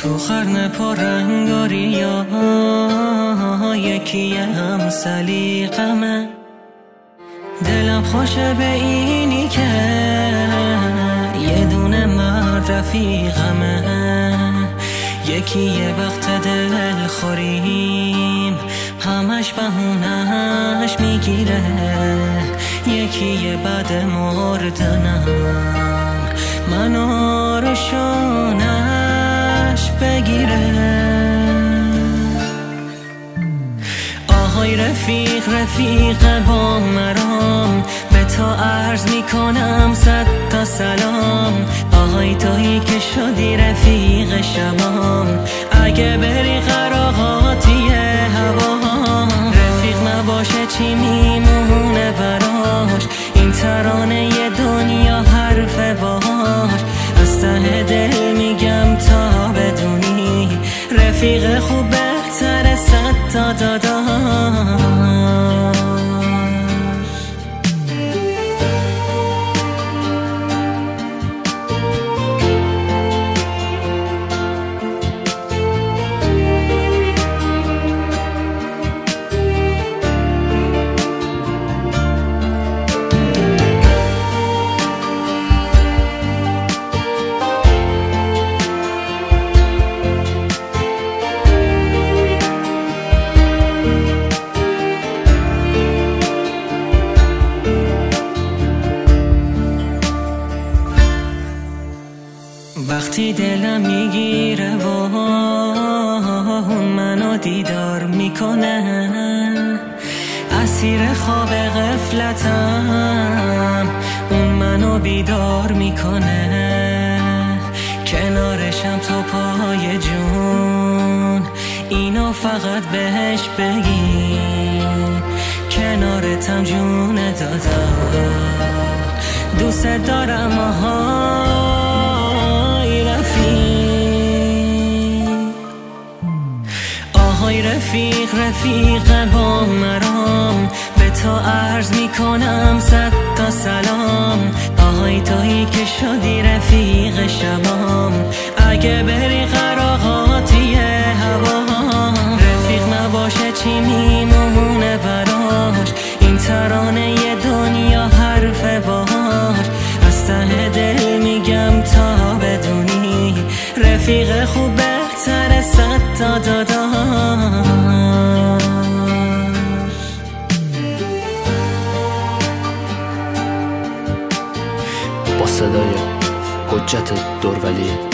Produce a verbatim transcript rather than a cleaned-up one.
تو قرن پررنگاری یا یکی هم سلیقمه، دلم خوشه به اینی که یه دونه مرد رفیقمه. یکی یه وقت دل خوریم همش بهونش میگیره، یکی یه بد مردنم منو رو شونش بگیره. آهای رفیق رفیق با مرام، به تو عرض میکنم صد تا سلام. آهای تویی که شدی رفیق شبام، اگه بری قراقاتی هوا، رفیق نباشه چی میمونه براش؟ این ترانه یه دنیا حرف باش، از ته دل میگم تا بدونی رفیق خوب بهتره صد تا داداش. وقتی دلم میگیره و اون منو دیدار میکنه، اسیر خواب غفلتم اون منو بیدار میکنه. کنارشم تو پای جون، اینو فقط بهش بگی کنارتم جون دادا، دوست دارم آهای رفیق. آهای رفیق رفیق با مرام، به تو عرض میکنم صد تا سلام. آهای تویی که شدی رفیق شبام، اگه بری قراقاتی هوا، رفیق نباشه چی میمونه براش؟ این ترانه یه دنیا حرف باش، از ته دل میگم تا بدونی رفیق خوب بهتره صد تا داداش. با صدای حجت دورولی